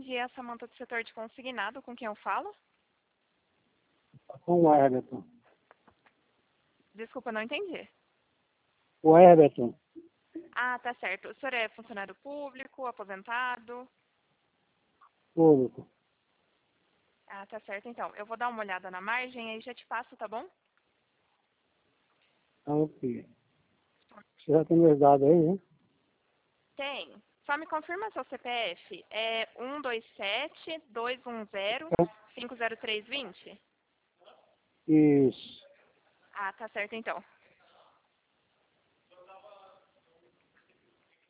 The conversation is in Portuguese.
dia, Samanta do setor de consignado, com quem eu falo? Com o Everton. Desculpa, não entendi. O Everton. Ah, tá certo. O senhor é funcionário público, aposentado? Público. Ah, tá certo então. Eu vou dar uma olhada na margem e aí já te passo, tá bom? Ok. Você já tem meus dados aí, né? Tem. Só me confirma seu CPF. É 127-210-50320? Isso. Ah, tá certo então.